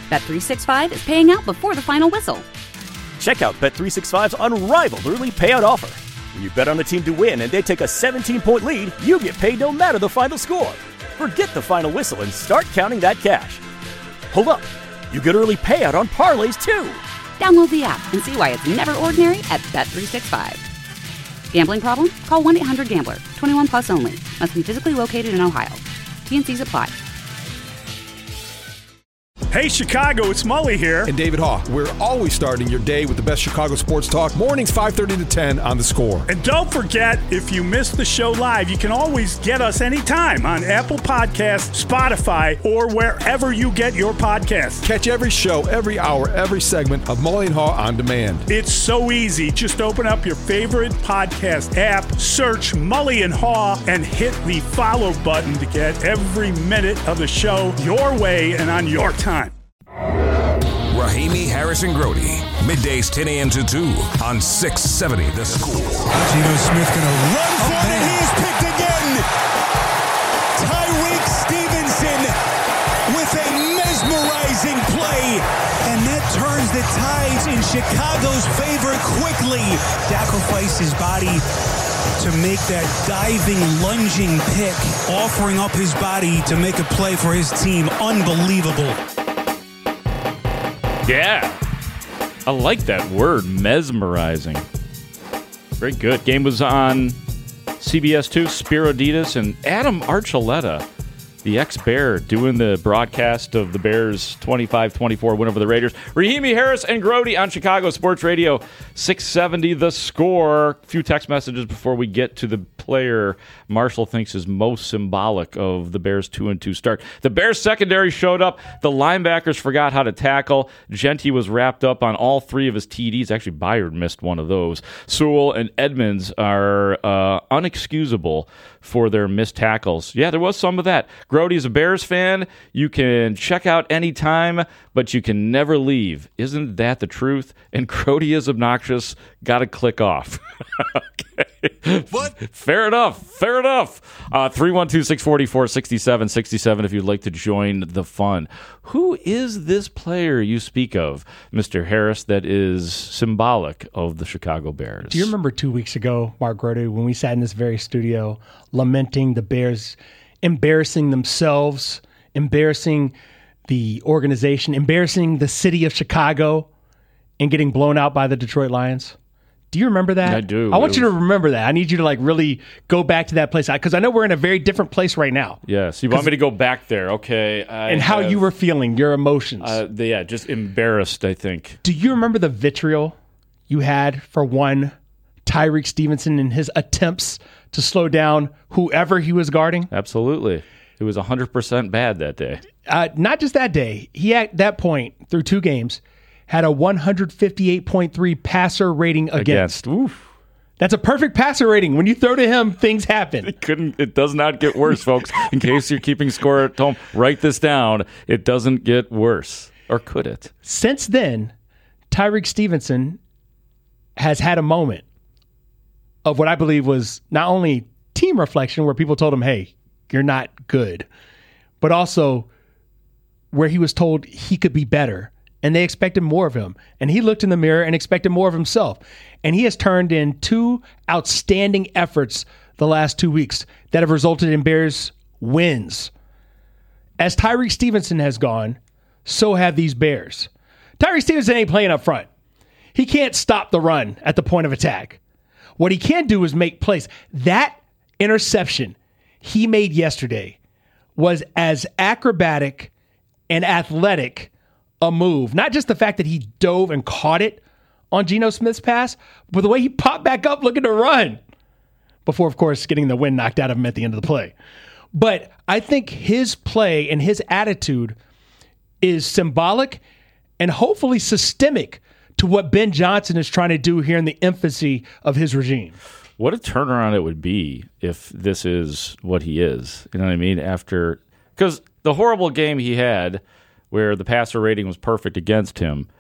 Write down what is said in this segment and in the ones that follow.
Bet365 is paying out before the final whistle. Check out Bet365's unrivaled early payout offer. When you bet on a team to win and they take a 17-point lead, you get paid no matter the final score. Forget the final whistle and start counting that cash. Hold up. You get early payout on parlays, too. Download the app and see why it's never ordinary at Bet365. Gambling problem? Call 1-800-GAMBLER. 21 plus only. Must be physically located in Ohio. T&Cs apply. Hey, Chicago, it's Mully here. And David Haugh. We're always starting your day with the best Chicago sports talk. Mornings 5:30 to 10 on The Score. And don't forget, if you missed the show live, you can always get us anytime on Apple Podcasts, Spotify, or wherever you get your podcasts. Catch every show, every hour, every segment of Mully and Haugh on demand. It's so easy. Just open up your favorite podcast app, search Mully and Haugh, and hit the follow button to get every minute of the show your way and on your time. Rahimi, Harris, and Grody. Middays 10 a.m. to 2 on 670 The Score. Geno Smith going to run for it, and he is picked again. Tyreek Stevenson with a mesmerizing play, and that turns the tides in Chicago's favor quickly. Sacrifice his body to make that diving, lunging pick, offering up his body to make a play for his team. Unbelievable. Yeah, I like that word, mesmerizing. Very good. Game was on CBS 2, Spiro Dedes and Adam Archuleta, the ex-Bear, doing the broadcast of the Bears' 25-24 win over the Raiders. Rahimi, Harris, and Grody on Chicago Sports Radio 670 The Score. A few text messages before we get to the player Marshall thinks is most symbolic of the Bears' 2-2 start. The Bears secondary showed up. The linebackers forgot how to tackle. Genty was wrapped up on all three of his TDs. Actually, Byard missed one of those. Sewell and Edmonds are unexcusable for their missed tackles. Yeah, there was some of that. Grody's a Bears fan. You can check out anytime, but you can never leave. Isn't that the truth? And Grody is obnoxious. Got to click off. Okay. What? Fair enough. 312-644-6767 if you'd like to join the fun. Who is this player you speak of, Mr. Harris, that is symbolic of the Chicago Bears? Do you remember 2 weeks ago, Mark Grody, when we sat in this very studio lamenting the Bears embarrassing themselves, embarrassing the organization, embarrassing the city of Chicago, and getting blown out by the Detroit Lions? Do you remember that? I do. I want you to remember that. I need you to really go back to that place because I know we're in a very different place right now. Yes, you want me to go back there? Okay. And how you were feeling, your emotions. Yeah, just embarrassed, I think. Do you remember the vitriol you had for one Tyreek Stevenson and his attempts to slow down whoever he was guarding? Absolutely. It was 100% bad that day. Not just that day. He, at that point, through 2 games, had a 158.3 passer rating against. Oof. That's a perfect passer rating. When you throw to him, things happen. It does not get worse, folks. In case you're keeping score at home, write this down. It doesn't get worse. Or could it? Since then, Tyreek Stevenson has had a moment of what I believe was not only team reflection, where people told him, hey, you're not good, but also where he was told he could be better. And they expected more of him. And he looked in the mirror and expected more of himself. And he has turned in 2 outstanding efforts the last 2 weeks that have resulted in Bears wins. As Tyreek Stevenson has gone, so have these Bears. Tyreek Stevenson ain't playing up front. He can't stop the run at the point of attack. What he can do is make plays. That interception he made yesterday was as acrobatic and athletic a move. Not just the fact that he dove and caught it on Geno Smith's pass, but the way he popped back up looking to run before, of course, getting the wind knocked out of him at the end of the play. But I think his play and his attitude is symbolic and hopefully systemic to what Ben Johnson is trying to do here in the infancy of his regime. What a turnaround it would be if this is what he is. You know what I mean? Because the horrible game he had where the passer rating was perfect against him,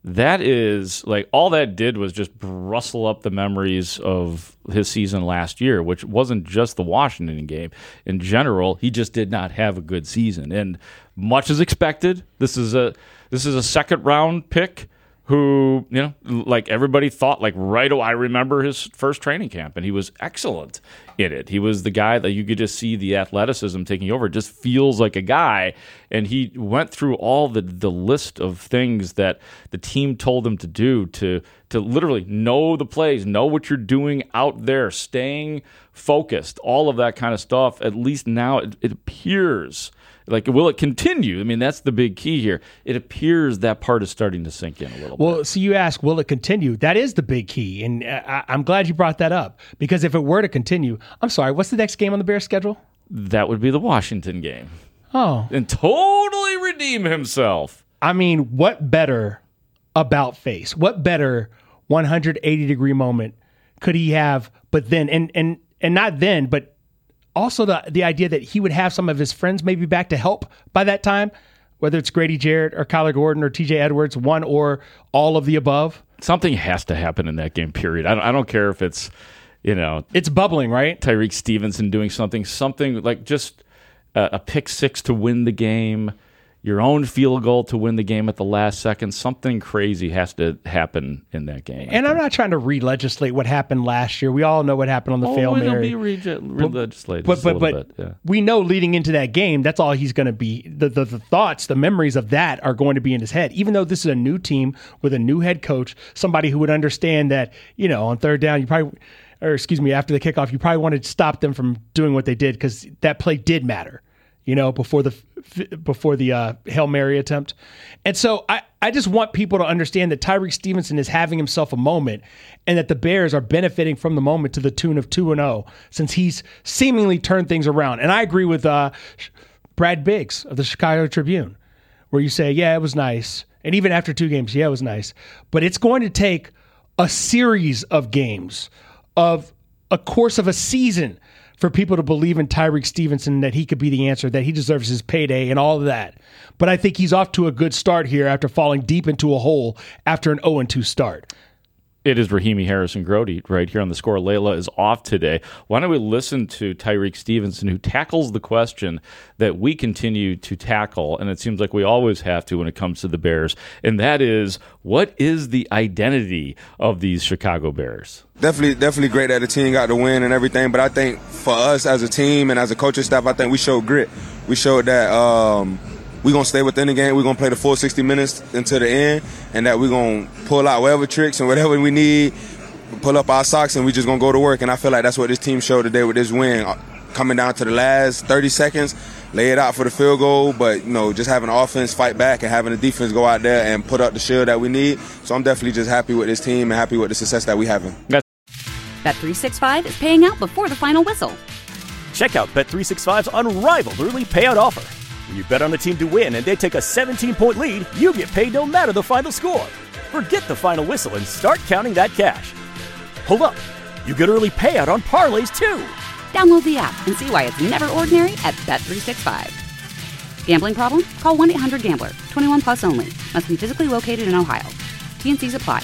that is like all that did was just rustle up the memories of his season last year, which wasn't just the Washington game. In general, he just did not have a good season, and much as expected. This is a second round pick who, like everybody thought, like right away. I remember his first training camp, and he was excellent in it. He was the guy that you could just see the athleticism taking over. It just feels like a guy, and he went through all the list of things that the team told him to do to literally know the plays, know what you're doing out there, staying focused, all of that kind of stuff. At least now it appears. Like, will it continue? I mean, that's the big key here. It appears that part is starting to sink in a little bit. Well, so you ask, will it continue? That is the big key, and I'm glad you brought that up, because if it were to continue, I'm sorry, what's the next game on the Bears' schedule? That would be the Washington game. Oh. And totally redeem himself. I mean, what better about face? What better 180-degree moment could he have? But then, and not then, but also the idea that he would have some of his friends maybe back to help by that time, whether it's Grady Jarrett or Kyler Gordon or TJ Edwards, one or all of the above. Something has to happen in that game, period. I don't care if it's, it's bubbling, right? Tyreek Stevenson doing something like just a pick six to win the game, your own field goal to win the game at the last second. Something crazy has to happen in that game. And I'm not trying to re-legislate what happened last year. We all know what happened on the Fail Mary. It'll be re-legislated but we know leading into that game, that's all he's going to be. The thoughts, the memories of that are going to be in his head. Even though this is a new team with a new head coach, somebody who would understand that, on third down, after the kickoff, you probably wanted to stop them from doing what they did because that play did matter. Before the Hail Mary attempt. And so I just want people to understand that Tyreek Stevenson is having himself a moment and that the Bears are benefiting from the moment to the tune of 2-0 since he's seemingly turned things around. And I agree with Brad Biggs of the Chicago Tribune, where you say, yeah, it was nice. And even after 2 games, yeah, it was nice. But it's going to take a series of games, of a course of a season, for people to believe in Tyreek Stevenson, that he could be the answer, that he deserves his payday and all of that. But I think he's off to a good start here after falling deep into a hole after an 0-2 start. It is Rahimi Harrison-Grody right here on The Score. Layla is off today. Why don't we listen to Tyreek Stevenson, who tackles the question that we continue to tackle, and it seems like we always have to when it comes to the Bears, and that is, what is the identity of these Chicago Bears? Definitely great that the team got the win and everything, but I think for us as a team and as a coaching staff, I think we showed grit. We showed that we're going to stay within the game. We're going to play the full 60 minutes until the end, and that we're going to pull out whatever tricks and whatever we need, pull up our socks, and we're just going to go to work. And I feel like that's what this team showed today with this win. Coming down to the last 30 seconds, lay it out for the field goal, but, just having the offense fight back and having the defense go out there and put up the shield that we need. So I'm definitely just happy with this team and happy with the success that we're having. Bet365 is paying out before the final whistle. Check out Bet365's unrivaled early payout offer. When you bet on a team to win and they take a 17-point lead, you get paid no matter the final score. Forget the final whistle and start counting that cash. Hold up. You get early payout on parlays, too. Download the app and see why it's never ordinary at Bet365. Gambling problem? Call 1-800-GAMBLER. 21 plus only. Must be physically located in Ohio. T&Cs apply.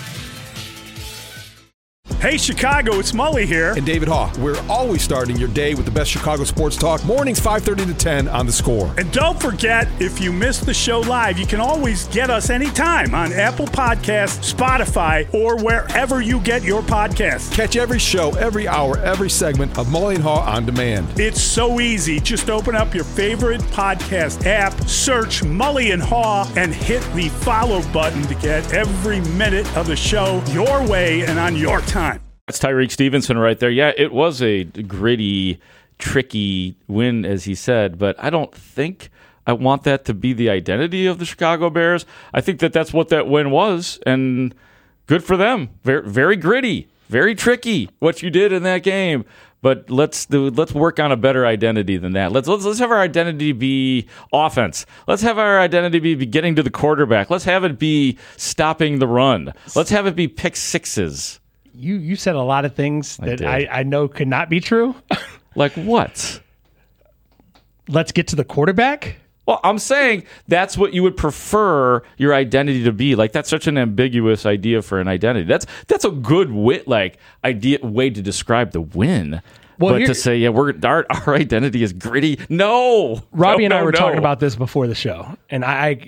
Hey, Chicago, it's Mully here. And David Haugh. We're always starting your day with the best Chicago sports talk. Mornings 5:30 to 10 on The Score. And don't forget, if you missed the show live, you can always get us anytime on Apple Podcasts, Spotify, or wherever you get your podcasts. Catch every show, every hour, every segment of Mully and Haugh on demand. It's so easy. Just open up your favorite podcast app, search Mully and Haugh, and hit the follow button to get every minute of the show your way and on your time. That's Tyreek Stevenson right there. Yeah, it was a gritty, tricky win, as he said, but I don't think I want that to be the identity of the Chicago Bears. I think that that's what that win was, and good for them. Very, very gritty, very tricky what you did in that game. But let's work on a better identity than that. Let's have our identity be offense. Let's have our identity be getting to the quarterback. Let's have it be stopping the run. Let's have it be pick sixes. You said a lot of things that I know could not be true. Like what? Let's get to the quarterback? Well, I'm saying that's what you would prefer your identity to be. Like, that's such an ambiguous idea for an identity. That's a good way to describe the win. Well, but to say, yeah, our identity is gritty. No, Robbie and I were talking about this before the show, and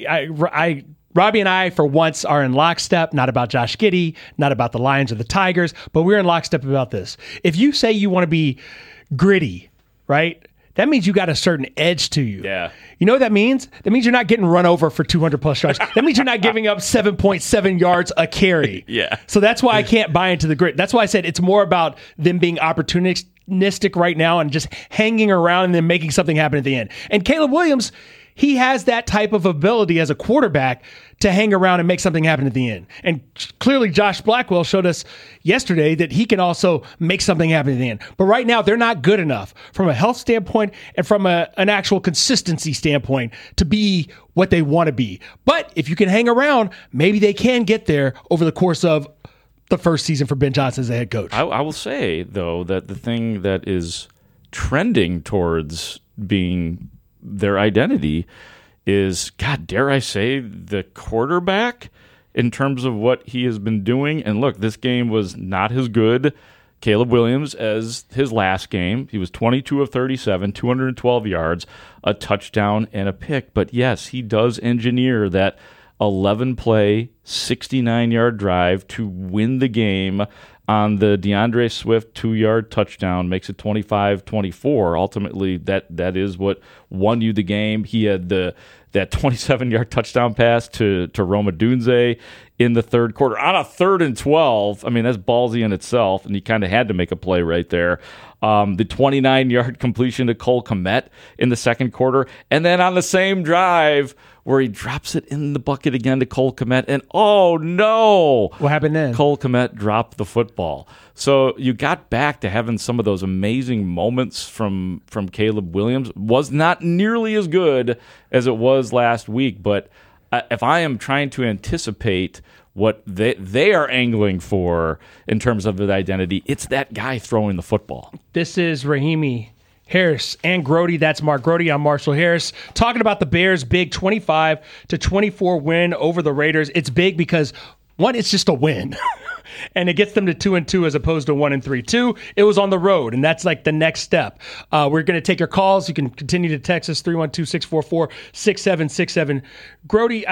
Robbie and I, for once, are in lockstep. Not about Josh Giddey, not about the Lions or the Tigers, but we're in lockstep about this. If you say you want to be gritty, right? That means you got a certain edge to you. Yeah. You know what that means? That means you're not getting run over for 200 plus yards. That means you're not giving up 7.7 yards a carry. Yeah. So that's why I can't buy into the grit. That's why I said it's more about them being opportunistic right now and just hanging around and then making something happen at the end. And Caleb Williams, he has that type of ability as a quarterback to hang around and make something happen at the end. And clearly Josh Blackwell showed us yesterday that he can also make something happen at the end. But right now, they're not good enough from a health standpoint and from an actual consistency standpoint to be what they want to be. But if you can hang around, maybe they can get there over the course of the first season for Ben Johnson as a head coach. I will say, though, that the thing that is trending towards being their identity is, God, dare I say, the quarterback in terms of what he has been doing. And look, this game was not as good, Caleb Williams, as his last game. He was 22 of 37, 212 yards, a touchdown, and a pick. But yes, he does engineer that 11-play, 69-yard drive to win the game on the DeAndre Swift 2-yard touchdown, makes it 25-24. Ultimately, that is what won you the game. He had that 27-yard touchdown pass to Rome Odunze in the third quarter on a 3rd and 12. I mean, that's ballsy in itself, and he kind of had to make a play right there. The 29-yard completion to Cole Kmet in the second quarter, and then on the same drive where he drops it in the bucket again to Cole Kmet, and oh no! What happened then? Cole Kmet dropped the football. So you got back to having some of those amazing moments from Caleb Williams. Was not nearly as good as it was last week, but if I am trying to anticipate what they are angling for in terms of the identity, it's that guy throwing the football. This is Rahimi Harris and Grody. That's Mark Grody. I'm Marshall Harris. Talking about the Bears' big 25-24 win over the Raiders. It's big because, one, it's just a win. And it gets them to 2-2 as opposed to 1-3. 2, it was on the road, and that's like the next step. We're going to take your calls. You can continue to text us 312-644-6767. Grody,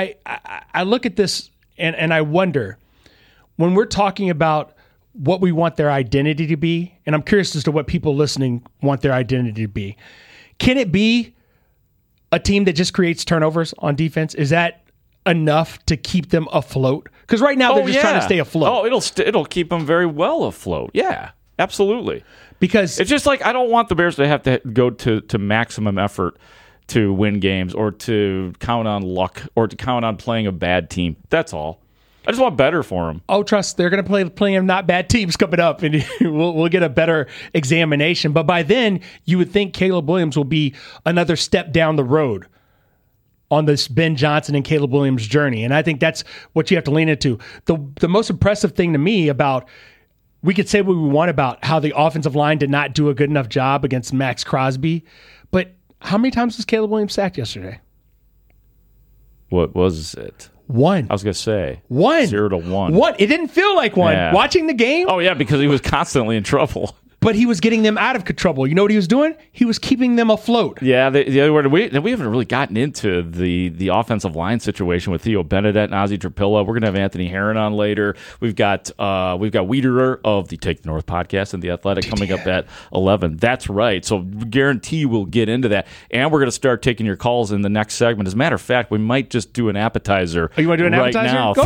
I look at this and I wonder, when we're talking about what we want their identity to be, and I'm curious as to what people listening want their identity to be, can it be a team that just creates turnovers on defense? Is that enough to keep them afloat? Because right now they're just trying to stay afloat. Oh, it'll keep them very well afloat. Yeah, absolutely. Because it's just like, I don't want the Bears to have to go to maximum effort to win games, or to count on luck, or to count on playing a bad team. That's all. I just want better for them. Oh, trust, they're going to play plenty of not bad teams coming up, and we'll get a better examination. But by then, you would think Caleb Williams will be another step down the road on this Ben Johnson and Caleb Williams journey. And I think that's what you have to lean into. The most impressive thing to me about, we could say what we want about how the offensive line did not do a good enough job against Max Crosby, but how many times was Caleb Williams sacked yesterday? What was it? 1. I was going to say 1. 0-1. 1. It didn't feel like 1. Yeah. Watching the game. Oh, yeah, because he was constantly in trouble. But he was getting them out of trouble. You know what he was doing? He was keeping them afloat. Yeah, the other word, we haven't really gotten into the offensive line situation with Theo Benedette and Ozzie Trapilla. We're going to have Anthony Herron on later. We've got Wiederer of the Take the North podcast and The Athletic coming up at 11. That's right. So guarantee we'll get into that. And we're going to start taking your calls in the next segment. As a matter of fact, we might just do an appetizer. Oh, you want to do an right appetizer? now?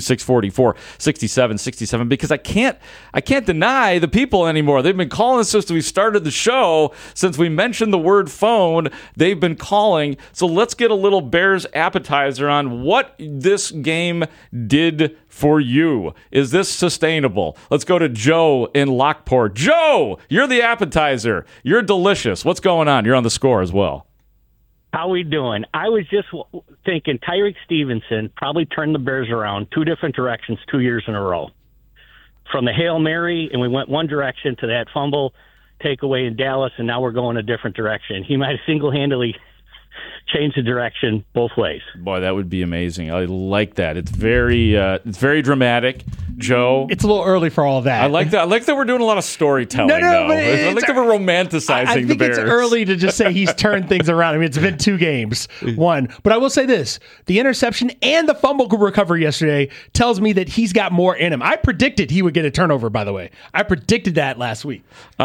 312-644-6767, because I can't deny the people anymore. They've been calling us since we started the show. Since we mentioned the word phone, they've been calling. So let's get a little Bears appetizer on what this game did for you. Is this sustainable? Let's go to Joe in Lockport. Joe, you're the appetizer. You're delicious. What's going on? You're on the score as well. How we doing? I was just thinking Tyreek Stevenson probably turned the Bears around 2 different directions 2 years in a row. From the Hail Mary, and we went one direction, to that fumble takeaway in Dallas, and now we're going a different direction. He might have single-handedly change the direction both ways. Boy, that would be amazing. I like that. It's very dramatic, Joe. It's a little early for all that. I like that. I like that we're doing a lot of storytelling. No, though. but I like that we're romanticizing the Bears. I think it's early to just say he's turned things around. I mean, it's been 2 games, 1. But I will say this: the interception and the fumble recovery yesterday tells me that he's got more in him. I predicted he would get a turnover. By the way, I predicted that last week.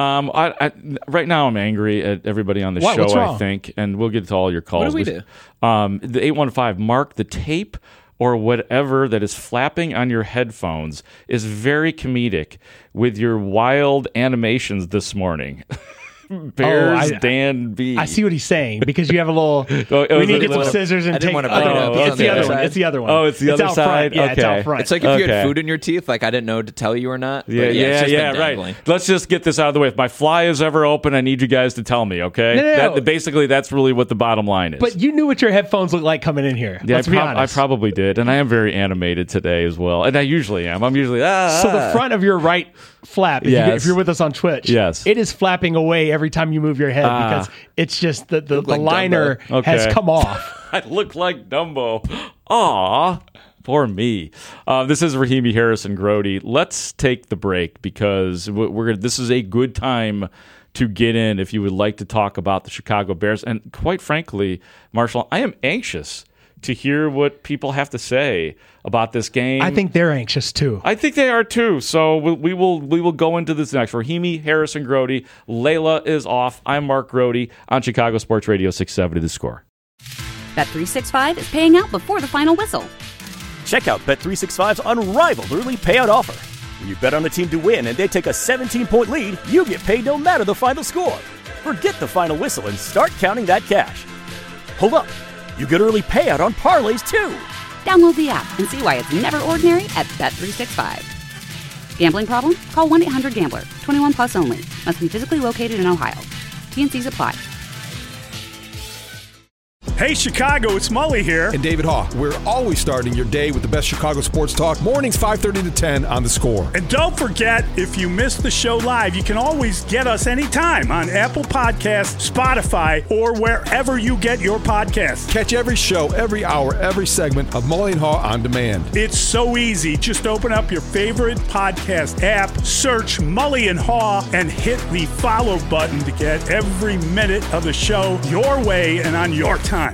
Right now, I'm angry at everybody on the show. What's wrong? I think, and we'll get to all your calls. What do we do? The 815 Mark, the tape or whatever that is flapping on your headphones is very comedic with your wild animations this morning. Bears, Dan B. I see what he's saying because you have a little. We need to get some scissors and take. It's the other one. It's the other one. Oh, it's the other side. Yeah, okay. it's out front. It's like if you had food in your teeth. Like I didn't know to tell you or not. Yeah, right. Let's just get this out of the way. If my fly is ever open, I need you guys to tell me. Okay. No. Basically, that's really what the bottom line is. But you knew what your headphones looked like coming in here. Yeah, Let's be honest. I probably did, and I am very animated today as well, and I usually am. I'm usually So the front of your right flap, if you're with us on Twitch, it is flapping away every time you move your head because it's just the liner has come off. I look like Dumbo. Aw, poor me. This is Rahimi Harrison Grody. Let's take the break because this is a good time to get in if you would like to talk about the Chicago Bears. And quite frankly, Marshall, I am anxious to hear what people have to say about this game. I think they're anxious too. I think they are too. So we will go into this next. Rahimi Harrison Grody. Layla is off. I'm Mark Grody on Chicago Sports Radio 670 The Score. Bet365 is paying out before the final whistle. Check out Bet365's unrivaled early payout offer. When you bet on a team to win and they take a 17-point lead, you get paid no matter the final score. Forget the final whistle and start counting that cash. Hold up. You get early payout on parlays, too. Download the app and see why it's never ordinary at Bet365. Gambling problem? Call 1-800-GAMBLER. 21 plus only. Must be physically located in Ohio. T&Cs apply. Hey, Chicago, it's Mully here. And David Haugh. We're always starting your day with the best Chicago sports talk. Mornings 5:30 to 10 on The Score. And don't forget, if you missed the show live, you can always get us anytime on Apple Podcasts, Spotify, or wherever you get your podcasts. Catch every show, every hour, every segment of Mully and Haugh on demand. It's so easy. Just open up your favorite podcast app, search Mully and Haugh, and hit the follow button to get every minute of the show your way and on your time.